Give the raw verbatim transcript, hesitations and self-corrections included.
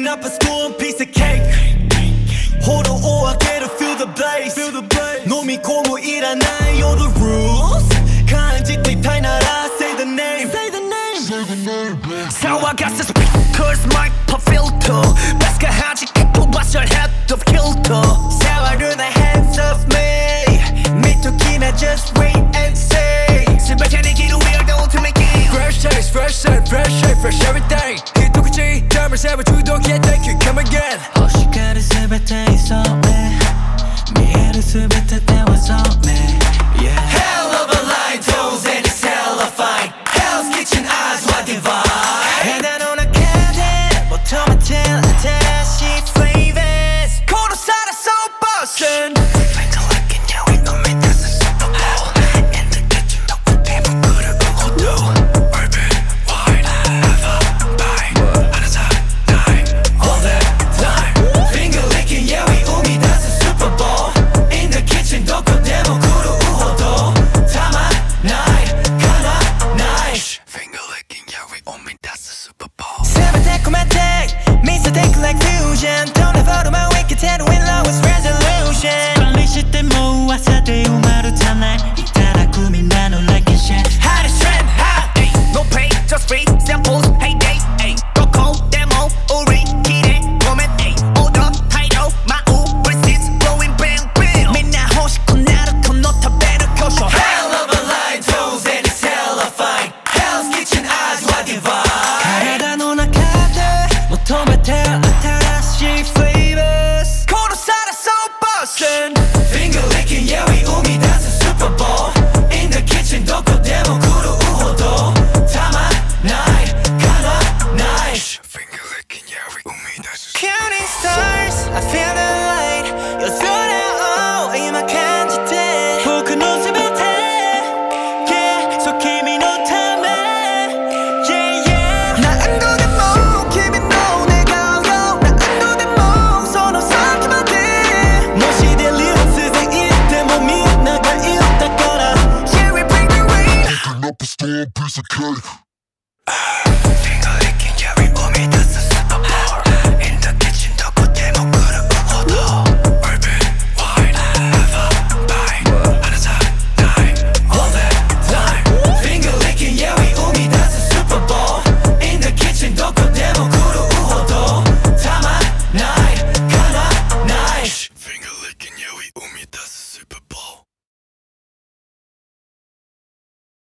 Cooking up a storm, piece of cake. Hold on, oh, I get to feel the blaze. Feel the blaze. 놈이 고무 일하나요? You're the rules. 간지 띠타이 나라. Say the name. Say the name. Say the name. So I got this speakers, mic, pop filter. Best guy 하지 keep what's your head of kilter. So I do the hands of me. Me talking, I just wait and say. 스바찬의 기로 we are the ultimate king. Fresh taste, fresh scent, fresh shape, fresh everything. 히토크지, 잠을 세워 주도해, thank you, come again. 호시가를 스베테 있어 매 미해를 스베테 때워서 매 yeah. Hell of a line, toes and it's hella fine. Hell's Kitchen eyes wide divide. 해다 놓은 카드 못하면 tell 다시 flavors 고로 살아 so bustin'. Finger like in your way on me that's a Super Bowl In the kitchen 덕분 대본 그릇 구워도 Open wide ever buy 하나 사 nine All the time. Finger licking, yeah, we umi, that's a Super Bowl. In the kitchen, 덕분 대본 그릇 구워도 타마 나이 가나 나이. Finger licking, yeah, we on me, that's a Super Bowl. Seven techromatic Means I think like fusion Don't ever do my wicked head with lowest resolution 빨리 시대 모아서 대우마루 탐날 이따라 꿈이 나는 like a shit Hottest trend, hot, ayy. No pay, just free samples, heyday, ayy. Coco, demo, 우리 기대 보면, ayy. Order, title, my Uber seats blowing bang bang. 맨날 호시고 나를 건너타 better 교쇼. Hell of a line, toes and it's hella fine. Hell's Kitchen eyes wide divide. 가래다 놓은 카드 못하면 tell 다시 flavors 고로 살아 so bustin'. Finger licking, yeah, we umi, that's a Super Bowl. In the kitchen, 덕분 대본 그릇 우호도 타마 나이 가나 나이. Finger licking, yeah, we on me, that's a Counting stars, I feel the light. You're so down, you my candidate. 혹은 웃음을 태, yeah. So give me no time, yeah, yeah. 나안 도는 몸, kimi no 내가 어려. 나안 도는 몸, 손 없어 돼. 멋이 될 리허설생 이때 몸이 나가 있다거나. Yeah, we bring the rain. Cooking up a storm, piece of cake.